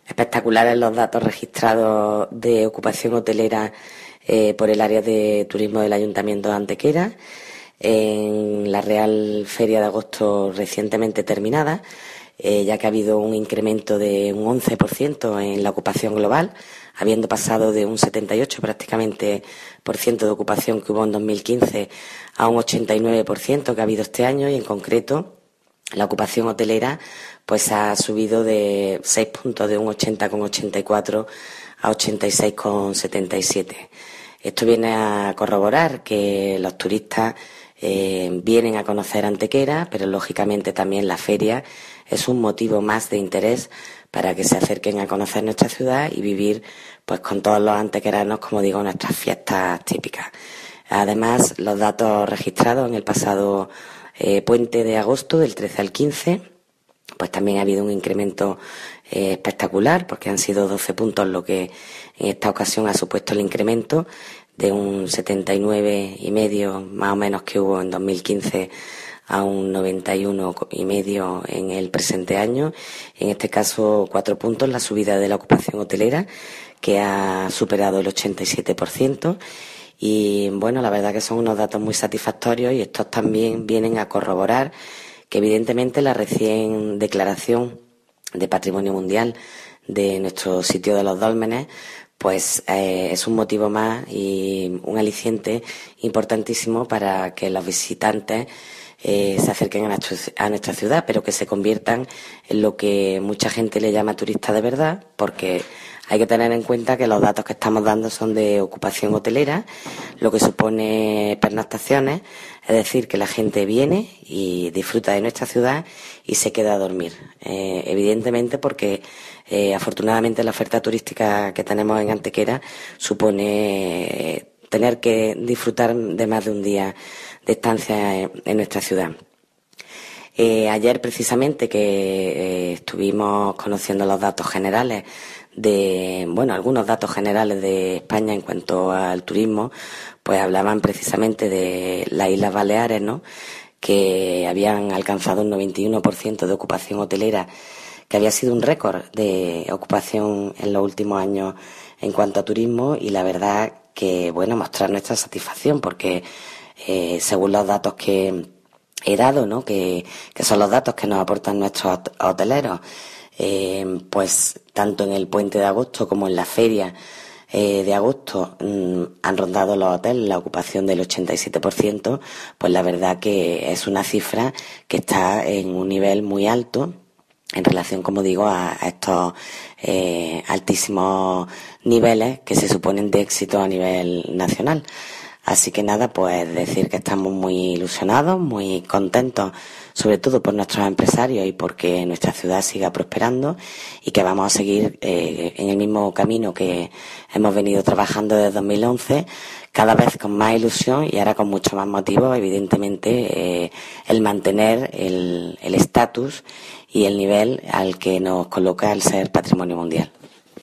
Espectaculares los datos registrados de ocupación hotelera por el área de turismo del Ayuntamiento de Antequera. En la Real Feria de Agosto recientemente terminada, ya que ha habido un incremento de un 11% en la ocupación global, habiendo pasado de un 78 prácticamente por ciento de ocupación que hubo en 2015 a un 89% que ha habido este año, y en concreto la ocupación hotelera pues ha subido de 6 puntos, de un 80,84 a 86,77. Esto viene a corroborar que los turistas vienen a conocer Antequera, pero lógicamente también la feria es un motivo más de interés para que se acerquen a conocer nuestra ciudad y vivir pues con todos los antequeranos, como digo, nuestras fiestas típicas. Además, los datos registrados en el pasado puente de agosto, del 13 al 15, pues también ha habido un incremento espectacular, porque han sido 12 puntos lo que en esta ocasión ha supuesto el incremento de un 79,5 más o menos que hubo en 2015 a un 91,5 en el presente año. En este caso, 4 puntos la subida de la ocupación hotelera, que ha superado el 87%. Y bueno, la verdad que son unos datos muy satisfactorios, y estos también vienen a corroborar que evidentemente la recién declaración de Patrimonio Mundial de nuestro sitio de los Dólmenes pues es un motivo más y un aliciente importantísimo para que los visitantes se acerquen a nuestra ciudad, pero que se conviertan en lo que mucha gente le llama turista de verdad, porque hay que tener en cuenta que los datos que estamos dando son de ocupación hotelera, lo que supone pernoctaciones, es decir, que la gente viene y disfruta de nuestra ciudad y se queda a dormir. Evidentemente porque afortunadamente la oferta turística que tenemos en Antequera supone tener que disfrutar de más de un día de estancia en nuestra ciudad. Ayer precisamente que estuvimos conociendo los datos generales algunos datos generales de España en cuanto al turismo, pues hablaban precisamente de las Islas Baleares, ¿no?, que habían alcanzado un 91% de ocupación hotelera, que había sido un récord de ocupación en los últimos años en cuanto a turismo, y la verdad que, mostrar nuestra satisfacción, porque según los datos que he dado, ¿no?, que son los datos que nos aportan nuestros hoteleros, pues tanto en el puente de agosto como en la feria de agosto han rondado los hoteles la ocupación del 87%, pues la verdad que es una cifra que está en un nivel muy alto en relación, como digo, a estos altísimos niveles que se suponen de éxito a nivel nacional. Así que nada, pues decir que estamos muy ilusionados, muy contentos, sobre todo por nuestros empresarios y porque nuestra ciudad siga prosperando, y que vamos a seguir en el mismo camino que hemos venido trabajando desde 2011, cada vez con más ilusión y ahora con mucho más motivo, evidentemente, el mantener el estatus y el nivel al que nos coloca el ser Patrimonio Mundial.